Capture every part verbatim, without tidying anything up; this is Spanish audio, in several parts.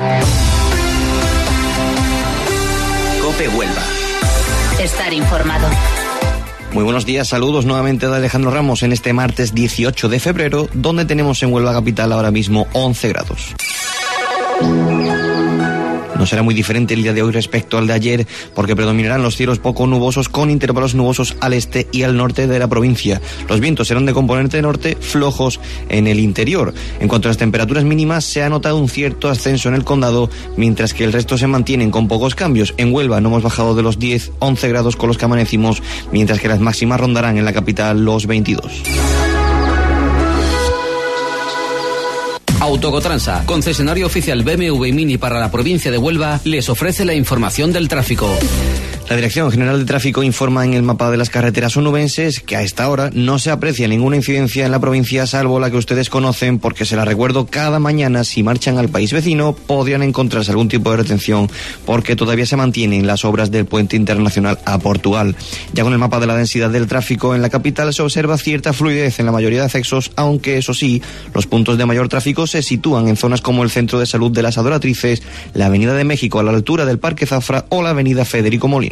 COPE Huelva. Estar informado. Muy buenos días, saludos nuevamente de Alejandro Ramos en este martes dieciocho de febrero, donde tenemos en Huelva capital ahora mismo once grados. No será muy diferente el día de hoy respecto al de ayer, porque predominarán los cielos poco nubosos con intervalos nubosos al este y al norte de la provincia. Los vientos serán de componente norte, flojos en el interior. En cuanto a las temperaturas mínimas, se ha notado un cierto ascenso en el condado, mientras que el resto se mantienen con pocos cambios. En Huelva no hemos bajado de los diez, once grados con los que amanecimos, mientras que las máximas rondarán en la capital los veintidós. Autocotransa, concesionario oficial B M W y Mini para la provincia de Huelva, les ofrece la información del tráfico. La Dirección General de Tráfico informa en el mapa de las carreteras onubenses que a esta hora no se aprecia ninguna incidencia en la provincia, salvo la que ustedes conocen, porque se la recuerdo cada mañana. Si marchan al país vecino podrían encontrarse algún tipo de retención, porque todavía se mantienen las obras del puente internacional a Portugal. Ya con el mapa de la densidad del tráfico en la capital se observa cierta fluidez en la mayoría de accesos, aunque eso sí, los puntos de mayor tráfico se sitúan en zonas como el Centro de Salud de las Adoratrices, la Avenida de México a la altura del Parque Zafra o la Avenida Federico Molina.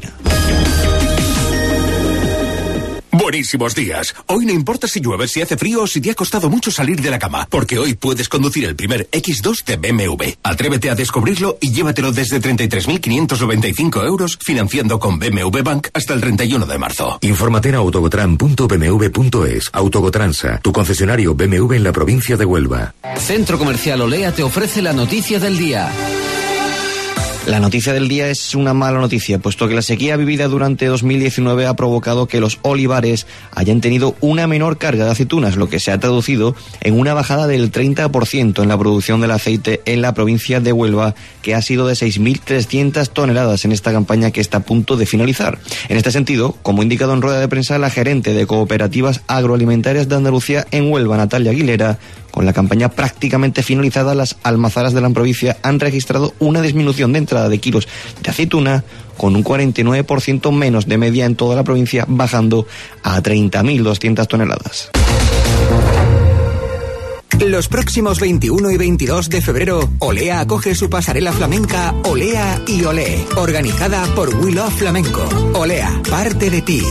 Buenísimos días. Hoy no importa si llueve, si hace frío o si te ha costado mucho salir de la cama, porque hoy puedes conducir el primer equis dos de B M W. Atrévete a descubrirlo y llévatelo desde treinta y tres mil quinientos noventa y cinco euros financiando con B M W Bank hasta el treinta y uno de marzo. Infórmate en autogotran punto b m w punto es. Autogotransa, tu concesionario B M W en la provincia de Huelva. Centro Comercial Olea te ofrece la noticia del día. La noticia del día es una mala noticia, puesto que la sequía vivida durante dos mil diecinueve ha provocado que los olivares hayan tenido una menor carga de aceitunas, lo que se ha traducido en una bajada del treinta por ciento en la producción del aceite en la provincia de Huelva, que ha sido de seis mil trescientas toneladas en esta campaña que está a punto de finalizar. En este sentido, como ha indicado en rueda de prensa la gerente de Cooperativas Agroalimentarias de Andalucía en Huelva, Natalia Aguilera, con la campaña prácticamente finalizada, las almazaras de la provincia han registrado una disminución de entrada de kilos de aceituna con un cuarenta y nueve por ciento menos de media en toda la provincia, bajando a treinta mil doscientas toneladas. Los próximos veintiuno y veintidós de febrero, Olea acoge su pasarela flamenca Olea y Olé, organizada por We Love Flamenco. Olea, parte de ti.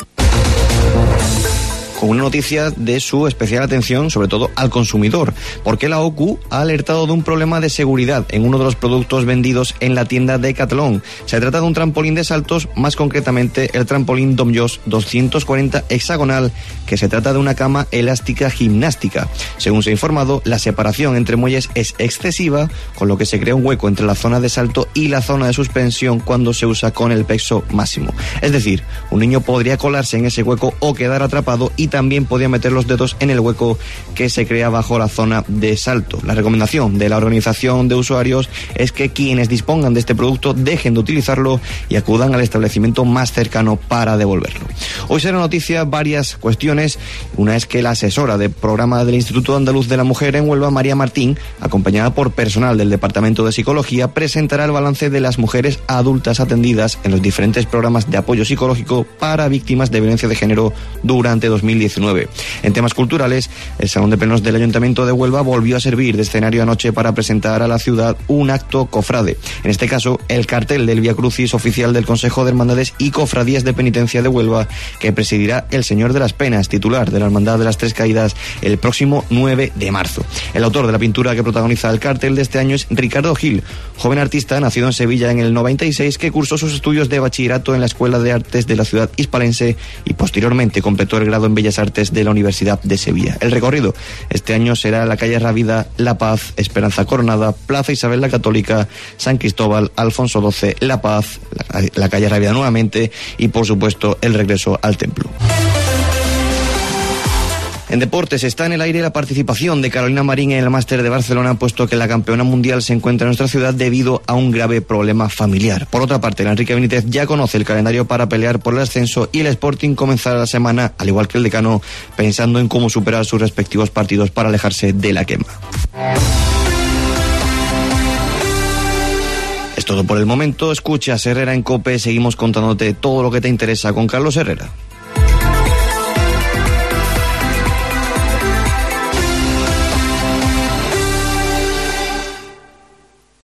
Con una noticia de su especial atención, sobre todo al consumidor, porque la O C U ha alertado de un problema de seguridad en uno de los productos vendidos en la tienda Decathlon. Se trata de un trampolín de saltos, más concretamente el trampolín Domjos doscientos cuarenta hexagonal, que se trata de una cama elástica gimnástica. Según se ha informado, la separación entre muelles es excesiva, con lo que se crea un hueco entre la zona de salto y la zona de suspensión cuando se usa con el peso máximo. Es decir, un niño podría colarse en ese hueco o quedar atrapado, y también podía meter los dedos en el hueco que se crea bajo la zona de salto. La recomendación de la organización de usuarios es que quienes dispongan de este producto dejen de utilizarlo y acudan al establecimiento más cercano para devolverlo. Hoy será noticia varias cuestiones. Una es que la asesora de programa del Instituto Andaluz de la Mujer en Huelva, María Martín, acompañada por personal del Departamento de Psicología, presentará el balance de las mujeres adultas atendidas en los diferentes programas de apoyo psicológico para víctimas de violencia de género durante dos mil diecinueve. En temas culturales, el Salón de Plenos del Ayuntamiento de Huelva volvió a servir de escenario anoche para presentar a la ciudad un acto cofrade. En este caso, el cartel del Vía Crucis oficial del Consejo de Hermandades y Cofradías de Penitencia de Huelva, que presidirá el Señor de las Penas, titular de la Hermandad de las Tres Caídas, el próximo nueve de marzo. El autor de la pintura que protagoniza el cartel de este año es Ricardo Gil, joven artista nacido en Sevilla en el noventa y seis, que cursó sus estudios de bachillerato en la Escuela de Artes de la ciudad hispalense y posteriormente completó el grado en Bellas Artes de la Universidad de Sevilla. El recorrido este año será la calle Rábida, La Paz, Esperanza Coronada, Plaza Isabel la Católica, San Cristóbal, Alfonso doce, La Paz, la, la calle Rábida nuevamente y, por supuesto, el regreso al templo. En deportes está en el aire la participación de Carolina Marín en el Máster de Barcelona, puesto que la campeona mundial se encuentra en nuestra ciudad debido a un grave problema familiar. Por otra parte, el Enrique Benítez ya conoce el calendario para pelear por el ascenso y el Sporting comenzará la semana, al igual que el decano, pensando en cómo superar sus respectivos partidos para alejarse de la quema. Es todo por el momento. Escuchas Herrera en COPE. Seguimos contándote todo lo que te interesa con Carlos Herrera.